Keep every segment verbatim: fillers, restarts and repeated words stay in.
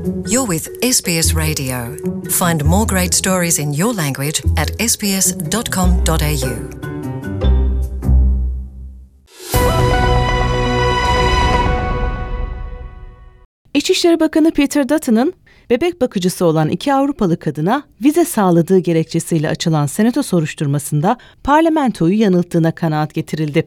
You're with S B S Radio. Find more great stories in your language at s b s dot com dot a u. İçişleri Bakanı Peter Dutton'ın bebek bakıcısı olan iki Avrupalı kadına vize sağladığı gerekçesiyle açılan senato soruşturmasında parlamentoyu yanılttığına kanaat getirildi.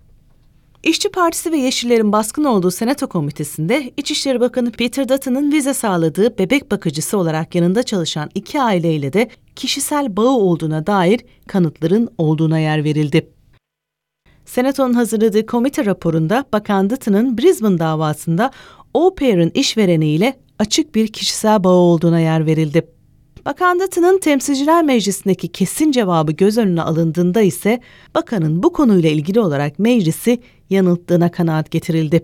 İşçi Partisi ve Yeşillerin baskın olduğu Senato Komitesi'nde İçişleri Bakanı Peter Dutton'ın vize sağladığı bebek bakıcısı olarak yanında çalışan iki aileyle de kişisel bağı olduğuna dair kanıtların olduğuna yer verildi. Senato'nun hazırladığı komite raporunda Bakan Dutton'ın Brisbane davasında au pair'in işvereniyle açık bir kişisel bağı olduğuna yer verildi. Bakan Dutton'ın Temsilciler Meclisi'ndeki kesin cevabı göz önüne alındığında ise bakanın bu konuyla ilgili olarak meclisi yanılttığına kanaat getirildi.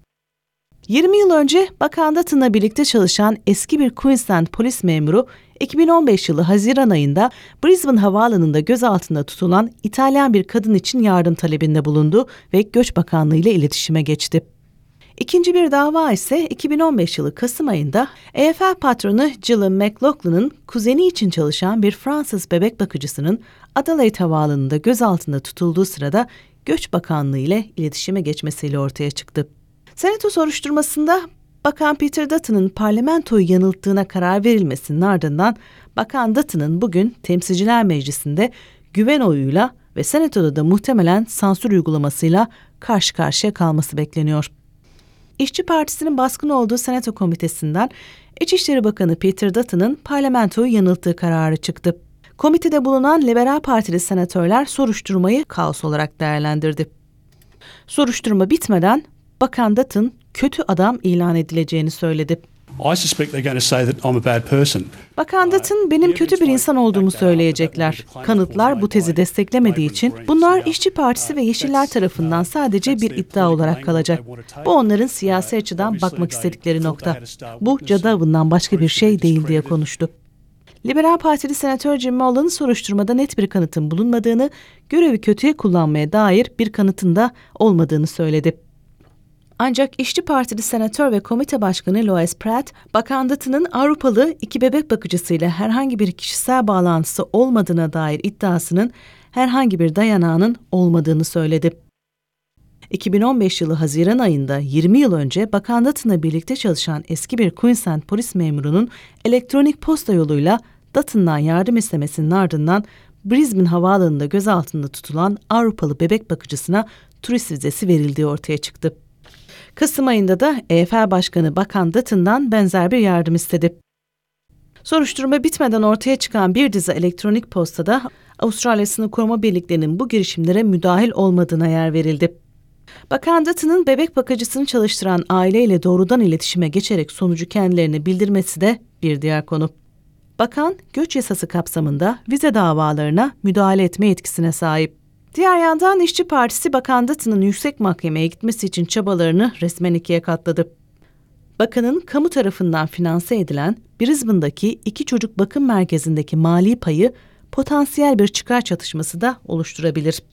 yirmi yıl önce Bakan Dutton'la birlikte çalışan eski bir Queensland polis memuru iki bin on beş yılı Haziran ayında Brisbane Havaalanı'nda gözaltında tutulan İtalyan bir kadın için yardım talebinde bulundu ve Göç Bakanlığı ile iletişime geçti. İkinci bir dava ise iki bin on beş yılı Kasım ayında E F L patronu Gillian McLaughlin'ın kuzeni için çalışan bir Fransız bebek bakıcısının Adelaide Havaalanı'nda gözaltında tutulduğu sırada Göç Bakanlığı ile iletişime geçmesiyle ortaya çıktı. Senato soruşturmasında Bakan Peter Dutton'ın parlamentoyu yanılttığına karar verilmesinin ardından Bakan Dutton'ın bugün Temsilciler Meclisi'nde güven oyuyla ve Senato'da da muhtemelen sansür uygulamasıyla karşı karşıya kalması bekleniyor. İşçi Partisi'nin baskın olduğu Senato Komitesi'nden İçişleri Bakanı Peter Dutton'ın parlamentoyu yanılttığı kararı çıktı. Komitede bulunan Liberal Partili senatörler soruşturmayı kaos olarak değerlendirdi. Soruşturma bitmeden Bakan Dutton kötü adam ilan edileceğini söyledi. I suspect they're going to say that I'm a bad person. Bakan Dutton benim kötü bir insan olduğumu söyleyecekler. Kanıtlar bu tezi desteklemediği için bunlar İşçi Partisi ve Yeşiller tarafından sadece bir iddia olarak kalacak. Bu onların siyasi açıdan bakmak istedikleri nokta. Bu cadı avından başka bir şey değil diye konuştu. Liberal Partili Senatör Jim Mullen soruşturmada net bir kanıtın bulunmadığını, görevi kötüye kullanmaya dair bir kanıtın da olmadığını söyledi. Ancak İşçi Partili Senatör ve Komite Başkanı Louise Pratt, Bakan Dutton'ın Avrupalı iki bebek bakıcısıyla herhangi bir kişisel bağlantısı olmadığına dair iddiasının herhangi bir dayanağının olmadığını söyledi. iki bin on beş yılı Haziran ayında yirmi yıl önce Bakan Dutton'la birlikte çalışan eski bir Queensland polis memurunun elektronik posta yoluyla Dutton'dan yardım istemesinin ardından Brisbane Havaalanı'nda gözaltında tutulan Avrupalı bebek bakıcısına turist vizesi verildiği ortaya çıktı. Kasım ayında da E F L Başkanı Bakan Dutton'dan benzer bir yardım istedi. Soruşturma bitmeden ortaya çıkan bir dizi elektronik postada Avustralya Sınır Koruma Birliklerinin bu girişimlere müdahil olmadığına yer verildi. Bakan Dutton'ın bebek bakıcısını çalıştıran aileyle doğrudan iletişime geçerek sonucu kendilerine bildirmesi de bir diğer konu. Bakan, göç yasası kapsamında vize davalarına müdahale etme yetkisine sahip. Diğer yandan İşçi Partisi Bakan Dutton'ın yüksek mahkemeye gitmesi için çabalarını resmen ikiye katladı. Bakanın kamu tarafından finanse edilen Brisbane'daki iki çocuk bakım merkezindeki mali payı potansiyel bir çıkar çatışması da oluşturabilir.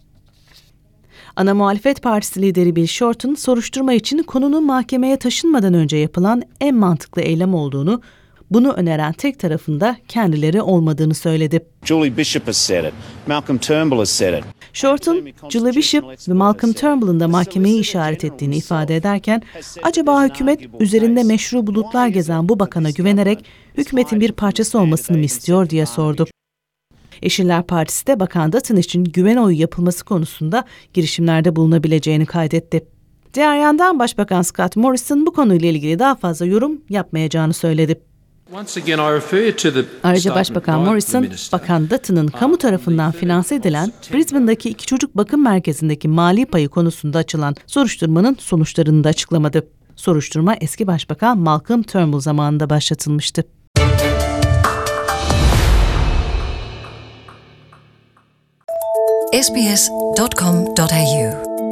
Ana Muhalefet Partisi lideri Bill Shorten soruşturma için konunun mahkemeye taşınmadan önce yapılan en mantıklı eylem olduğunu, bunu öneren tek tarafında kendileri olmadığını söyledi. Julie Bishop has said it. Malcolm Turnbull has said it. Shorten, Julie Bishop ve Malcolm Turnbull'ın da mahkemeyi işaret ettiğini ifade ederken, acaba hükümet üzerinde meşru bulutlar gezen bu bakana güvenerek hükümetin bir parçası olmasını mı istiyor diye sordu. Yeşiller Partisi de Bakan Dutton için güven oyu yapılması konusunda girişimlerde bulunabileceğini kaydetti. Diğer yandan Başbakan Scott Morrison bu konuyla ilgili daha fazla yorum yapmayacağını söyledi. Ayrıca Başbakan Morrison, Bakan Dutton'ın kamu tarafından finanse edilen Brisbane'daki iki çocuk bakım merkezindeki mali payı konusunda açılan soruşturmanın sonuçlarını da açıklamadı. Soruşturma eski Başbakan Malcolm Turnbull zamanında başlatılmıştı. s b s dot com dot a u